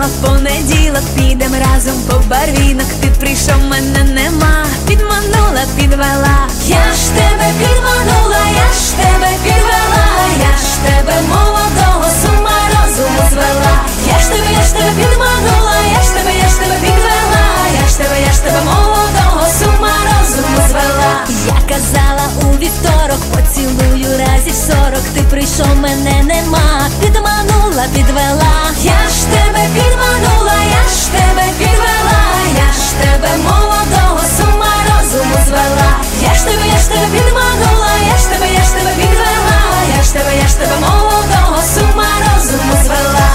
казала, в понеділок підем разом по барвінок. Ти прийшов, мене нема, підманула, підвела. Я ж тебе підманула, я ж тебе підвела, я ж тебе молодого з ума розуму звела. Я ж тебе підманула, я ж тебе підвела, я ж тебе молодого з ума розуму звела. Я казала у вівторок, поцілую разів 40. Ти прийшов, мене нема, підманула, підвела. Я ж тебе підманула, я ж тебе підвела, я ж тебе молодого з ума розуму звела. Я ж тебе підманула, я ж тебе підвела, я ж тебе молодого з ума розуму звела.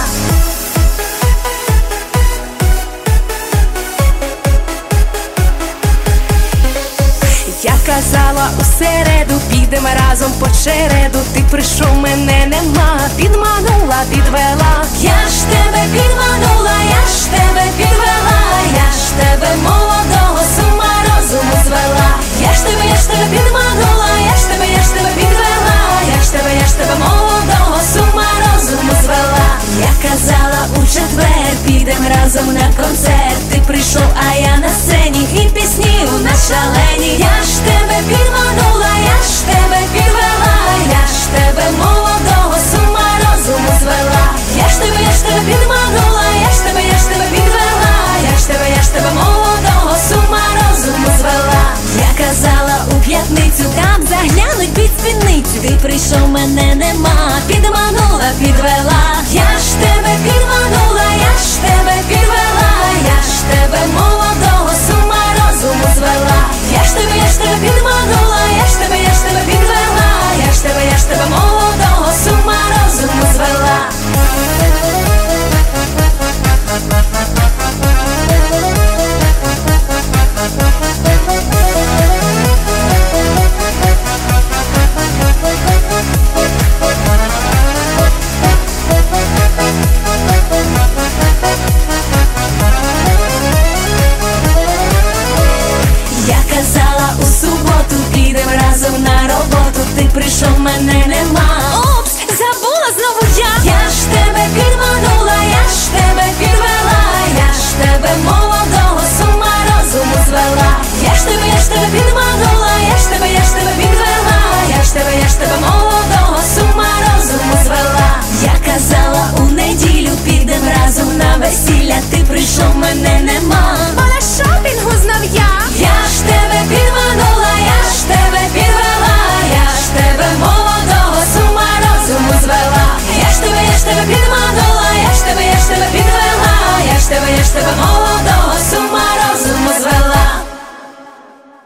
Я казала у середу, підем разом по череду. Ти прийшов, мене нема, підманула, підвела. Я ж тебе підманула, я ж тебе підвела, я ж тебе молодого з ума розуму звела. Я ж тебе підманула, я ж тебе підвела, я ж тебе молодого з ума розуму звела. Я казала у четвер, підем разом на концерт. Ти прийшов, а я на сцені, і пісні у нас шалені. Я ж тебе підманула, я ж тебе підвела, я ж тебе молодого з ума розуму звела. Я ж тебе підманула, я ж тебе підвела, я ж тебе молодого з ума розуму звела. Я казала у п'ятницю, там заглянуть під спідницю. Ти прийшов, мене нема, підманула, підвела.